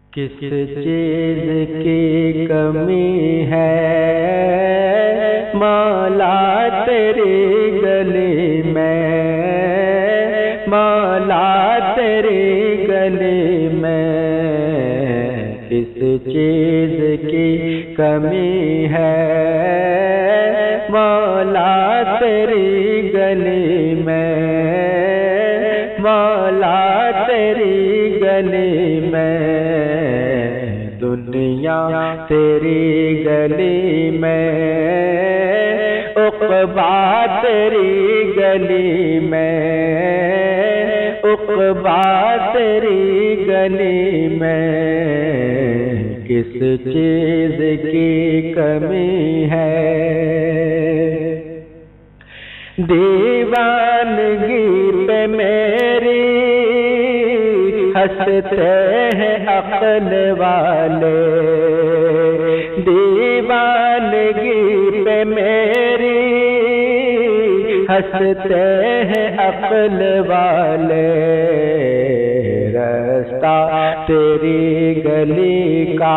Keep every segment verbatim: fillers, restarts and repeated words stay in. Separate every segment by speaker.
Speaker 1: کس چیز کی کمی ہے مولا تیری گلی میں، مولا تیری گلی میں کس چیز کی کمی ہے مولا تیری گلی میں، مولا تیری گلی میں دنیا تیری گلی میں، عقبیٰ تیری گلی میں، عقبیٰ تیری گلی میں کس چیز کی کمی ہے؟ دیوانگی پہ میری ہنستے ہیں عقل والے، دیوانگی پہ میری ہنستے ہیں عقل والے، رستہ تیری گلی کا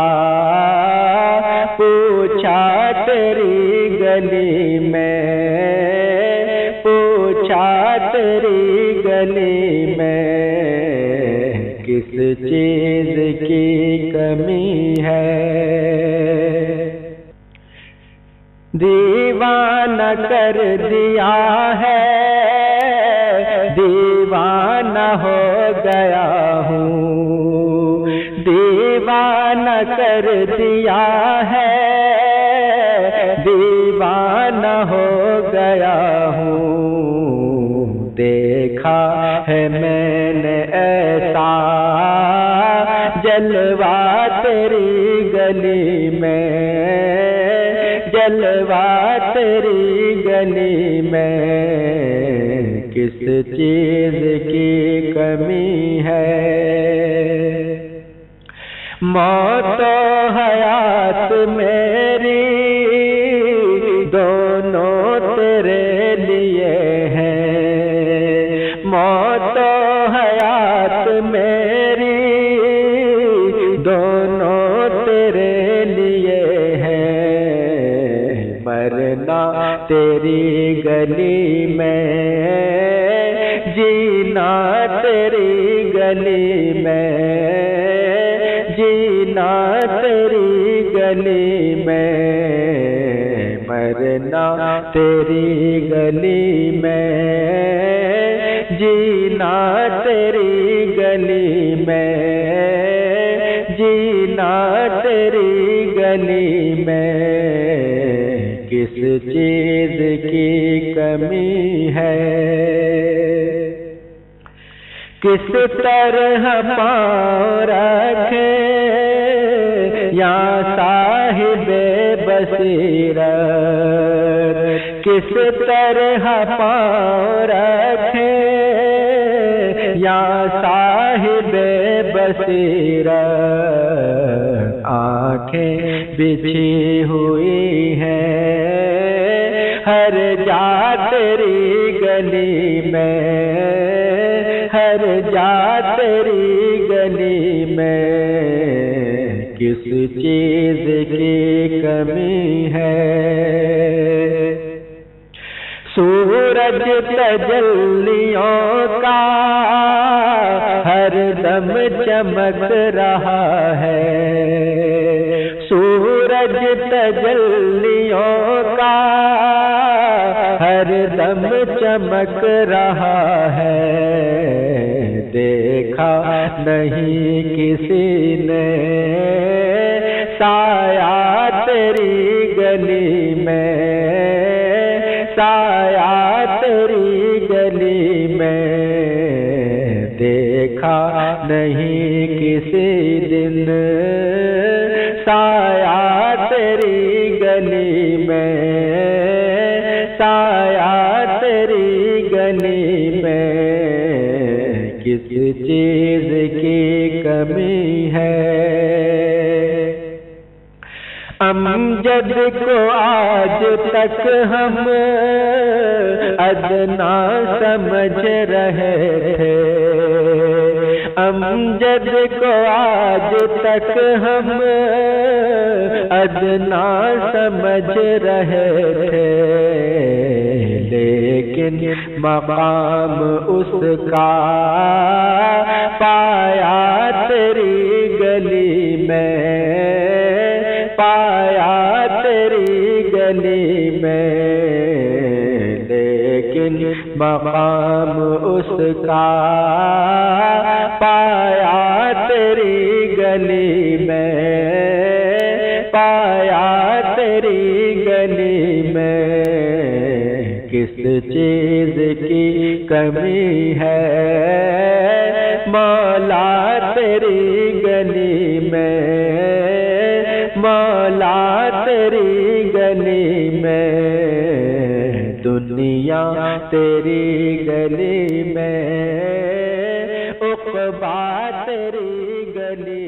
Speaker 1: پوچھا تیری گلی میں، پوچھا تیری گلی میں کس چیز کی کمی ہے؟ دیوانہ کر دیا ہے، دیوانہ ہو گیا ہوں، دیوانہ کر دیا ہے، دیوانہ ہو گیا ہوں، دیکھا ہے میں نے ایسا جلوہ تیری گلی میں، جلوہ تیری گلی میں کس چیز کی کمی ہے؟ موت و حیات میری دونوں تیرے لیے ہیں، موت و حیات میری دونوں تیرے لیے ہیں، مرنا تیری گلی میں، جینا تیری گلی میں، جینا تیری گلی میں، مرنا تیری گلی میں، جینا تیری گلی میں، جینا تیری گلی میں کس چیز کی کمی ہے؟ کس طرح پاؤں رکھے یا صاحب بصیرت، کس طرح پاؤں رکھے یا صاحب بصیرت، آنکھیں بچھی ہوئی ہیں ہر جا تیری گلی میں، ہر جا تیری گلی میں کس چیز کی کمی ہے؟ سورج تجلیوں کا ہر دم چمک رہا ہے، سورج تجلیوں کا ہر دم چمک رہا ہے، دیکھا نہیں کسی نے سایہ تیری گلی میں، سایہ تیری گلی میں دیکھا نہیں کسی دن، سایہ تیری گلی میں، سایہ تیری گلی میں کس چیز کی کمی ہے؟ امجد کو آج تک ہم ادنا سمجھ رہے تھے، امجد کو آج تک ہم ادنا سمجھ رہے تھے، لیکن مقام اس کا پایا تیری گلی میں، پایا تیری گلی میں، لیکن مقام اس کا پایا تیری گلی میں، پایا تیری گلی میں۔ کس چیز کی کمی ہے مولا تیری گلی میں، مولا تیری گلی میں، دنیا تیری گلی میں، عقبیٰ تیری گلی